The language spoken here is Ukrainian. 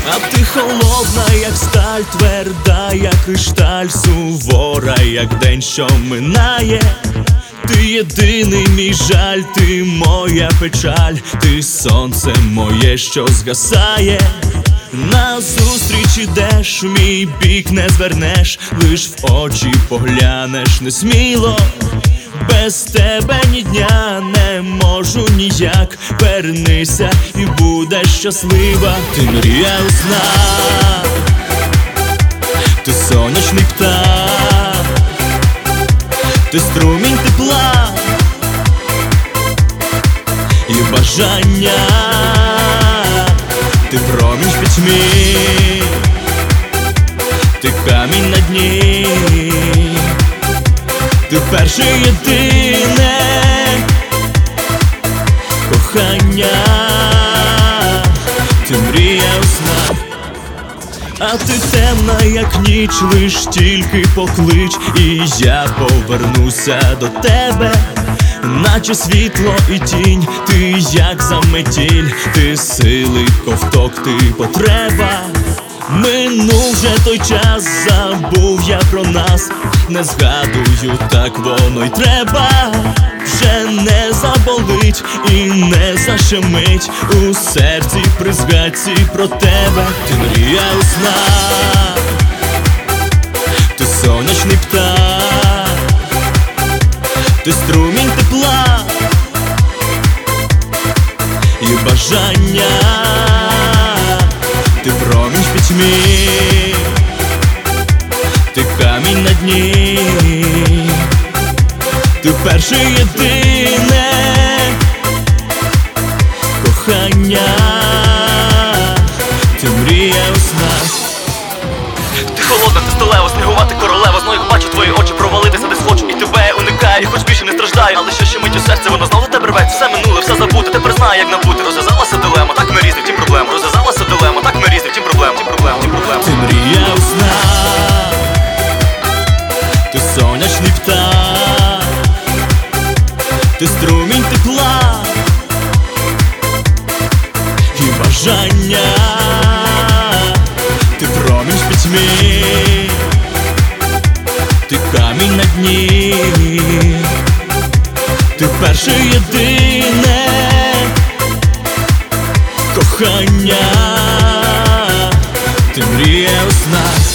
А ти холодна, як сталь, тверда, як кришталь, сувора, як день, що минає. Ти єдиний мій жаль, ти моя печаль, ти сонце моє, що згасає. Назустріч ідеш, в мій бік не звернеш, лиш в очі поглянеш несміло. Без тебе ні дня не можу ніяк. Вернися і будеш щаслива. Ти мрія у снах, ти сонячний птах, ти струмінь тепла і бажання, ти промінь в пітьмі, ти камінь на дні, ти перше єдине кохання, ти мрія у снах. А ти темна, як ніч, лиш тільки поклич, і я повернуся до тебе, наче світло і тінь, ти як заметіль, ти сили ковток, ти потреба. Минув вже той час, забув я про нас, не згадую, так воно й треба. Вже не заболить і не защемить у серці при згадці про тебе. Ти мрія у снах, ти сонячний птах, ти струмінь тепла і бажання, ти промінь в пітьмі, ти камінь на дні, ти перше єдине кохання, ти мрія у снах. Ти холодна, ти сталева, снігова, ти королева. Знаю, бачу твої очі, провалитися десь хочу, і тебе уникаю, і хоч більше не страждаю. Але що ще мить у серці, воно знову до тебе рветься. Все минуле, все забути, тепер знаю, як набути. Розв'язалася дилема, так ми різні, втім проблем. Розв'язалася дилема, так ми різні, втім проблем, втім проблем, втім проблем. Ти мрія у снах, ти сонячний птах, ти струмінь тепла і бажання, ти промінь в пітьмі, ти камінь на дні, ти перше єдине кохання, ти мрія у снах.